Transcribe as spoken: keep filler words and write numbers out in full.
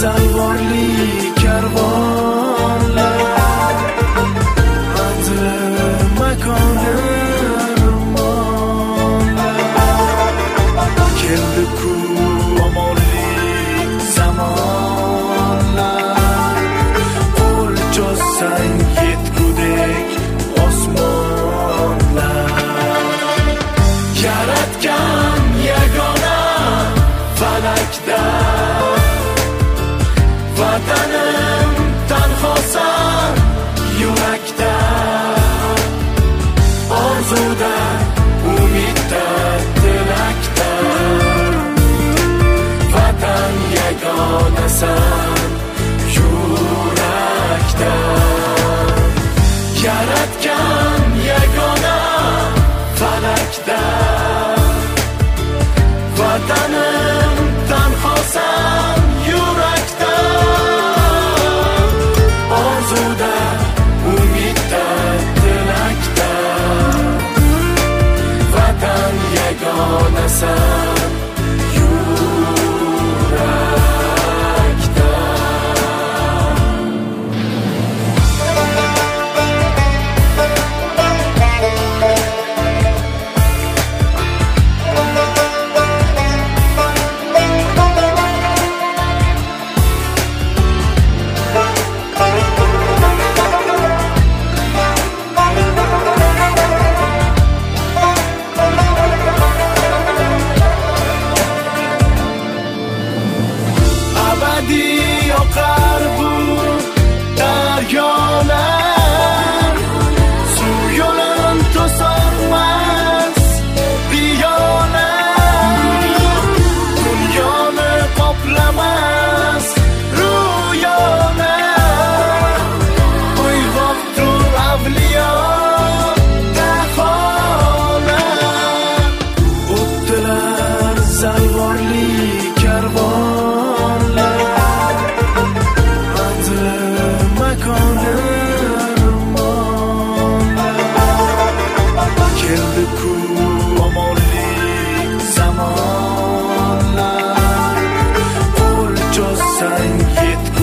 zalvorli karvonlar manzili makoni ro'mollar keldi-ku omonlik zamonlar qo'l cho'zsang yetgudek osmonlar yaratgan yagona falakda vatanim tanhosan yurakda orzuda umidda tilakda vatan yagonasan yurakda yaratgan yagona falakda vatanim tanhosan yurakda orzuda umidda tilakda vatan yagonasan yurakda. Abadiy oqar bu daryolar suv yo'lin to'solmas riyolar dunyoni qoplamas ro'yolar uyg'oqtur avliyo daholar o'tdilar zalvorli karvon keldi-ku omonlik zamonlar qo'l cho'zsang yetgudek